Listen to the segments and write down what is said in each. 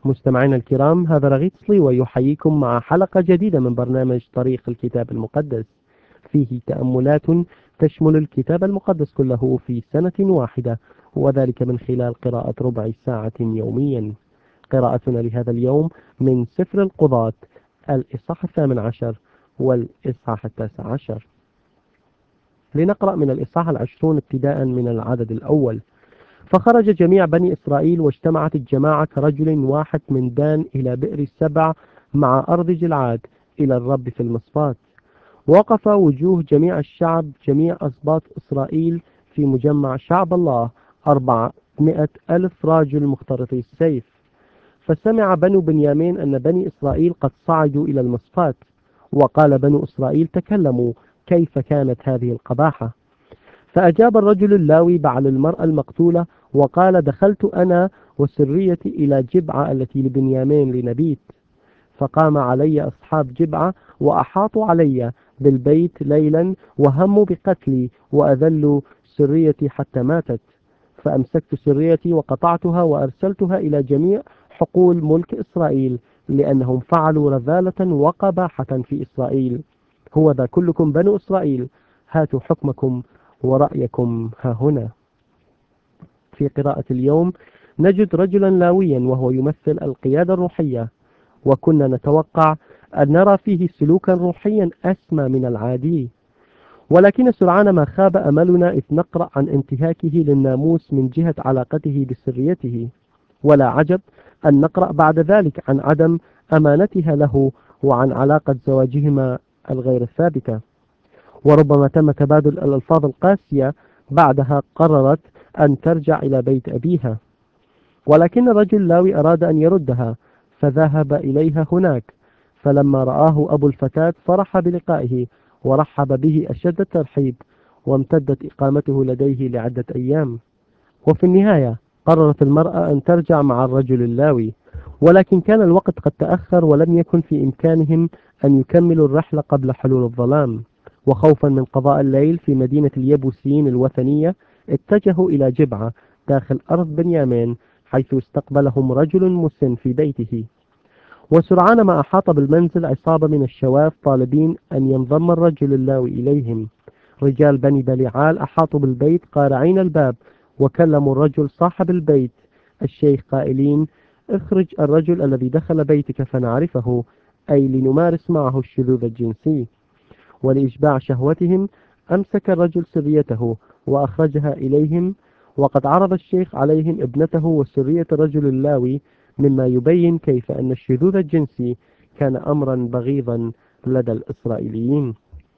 مستمعينا الكرام، هذا رغيد صليوي يحييكم مع حلقة جديدة من برنامج طريق الكتاب المقدس، فيه تأملات تشمل الكتاب المقدس كله في سنة واحدة، وذلك من خلال قراءة ربع ساعة يوميا. قراءتنا لهذا اليوم من سفر القضاة، الإصحاح 18 والإصحاح 19. لنقرأ من الإصحاح 20 ابتداء من العدد الأول. فخرج جميع بني إسرائيل واجتمعت الجماعة كرجل واحد من دان إلى بئر السبع مع أرض جلعاد إلى الرب في المصفات. وقف وجوه جميع الشعب جميع أسباط إسرائيل في مجمع شعب الله 400,000 راجل مخترطي السيف. فسمع بنو بنيامين أن بني إسرائيل قد صعدوا إلى المصفات، وقال بنو إسرائيل تكلموا كيف كانت هذه القباحة. فأجاب الرجل اللاوي بعل المرأة المقتولة وقال دخلت أنا وسريتي إلى جبعة التي لبنيامين لنبيت، فقام علي أصحاب جبعة وأحاطوا علي بالبيت ليلا وهموا بقتلي وأذلوا سريتي حتى ماتت. فأمسكت سريتي وقطعتها وأرسلتها إلى جميع حقول ملك إسرائيل، لأنهم فعلوا رذالة وقباحة في إسرائيل. هو ذا كلكم بنو إسرائيل، هاتوا حكمكم ورأيكم ها هنا. في قراءة اليوم نجد رجلا لاويا وهو يمثل القيادة الروحية، وكنا نتوقع أن نرى فيه سلوكا روحيا أسمى من العادي، ولكن سرعان ما خاب أملنا إذ نقرأ عن انتهاكه للناموس من جهة علاقته بسريته، ولا عجب أن نقرأ بعد ذلك عن عدم أمانتها له وعن علاقة زواجهما الغير الثابتة. وربما تم تبادل الألفاظ القاسية، بعدها قررت أن ترجع إلى بيت أبيها، ولكن الرجل لاوي أراد أن يردها فذهب إليها هناك. فلما رآه أبو الفتاة فرح بلقائه ورحب به أشد الترحيب، وامتدت إقامته لديه لعدة أيام. وفي النهاية قررت المرأة أن ترجع مع الرجل اللاوي، ولكن كان الوقت قد تأخر ولم يكن في إمكانهم أن يكملوا الرحلة قبل حلول الظلام. وخوفا من قضاء الليل في مدينة اليبوسيين الوثنية اتجهوا إلى جبعة داخل أرض بنيامين، حيث استقبلهم رجل مسن في بيته. وسرعان ما أحاط بالمنزل عصابة من الشواف طالبين أن ينضم الرجل اللاوي إليهم. رجال بني بليعال أحاطوا بالبيت قارعين الباب، وكلموا الرجل صاحب البيت الشيخ قائلين اخرج الرجل الذي دخل بيتك فنعرفه، أي لنمارس معه الشذوذ الجنسي. ولإشباع شهوتهم أمسك الرجل سريته وأخرجها إليهم، وقد عرض الشيخ عليهم ابنته وسرية الرجل اللاوي، مما يبين كيف أن الشذوذ الجنسي كان أمرا بغيضا لدى الإسرائيليين.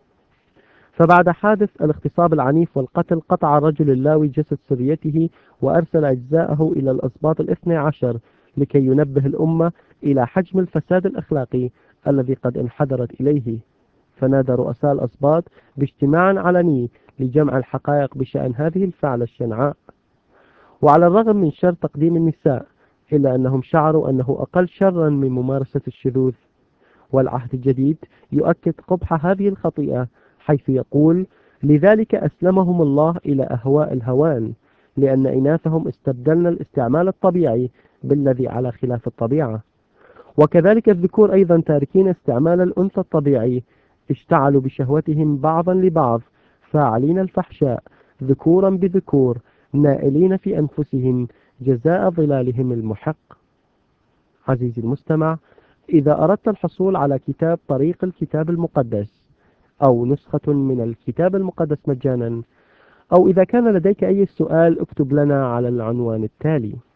فبعد حادث الاغتصاب العنيف والقتل قطع الرجل اللاوي جسد سريته وأرسل أجزاءه إلى الأسباط 12 لكي ينبه الأمة إلى حجم الفساد الأخلاقي الذي قد انحدرت إليه. فنادى رؤساء الأسباط باجتماع علني لجمع الحقائق بشأن هذه الفعلة الشنعاء. وعلى الرغم من شر تقديم النساء، إلا أنهم شعروا أنه أقل شرا من ممارسة الشذوذ. والعهد الجديد يؤكد قبح هذه الخطيئة، حيث يقول لذلك أسلمهم الله إلى أهواء الهوان، لأن إناثهم استبدلن الاستعمال الطبيعي بالذي على خلاف الطبيعة. وكذلك الذكور أيضا تاركين استعمال الأنثى الطبيعي، اشتعلوا بشهوتهم بعضا لبعض، فاعلين الفحشاء ذكورا بذكور، نائلين في أنفسهم جزاء ضلالهم المحق. عزيزي المستمع، إذا أردت الحصول على كتاب طريق الكتاب المقدس أو نسخة من الكتاب المقدس مجانا، أو إذا كان لديك أي سؤال اكتب لنا على العنوان التالي.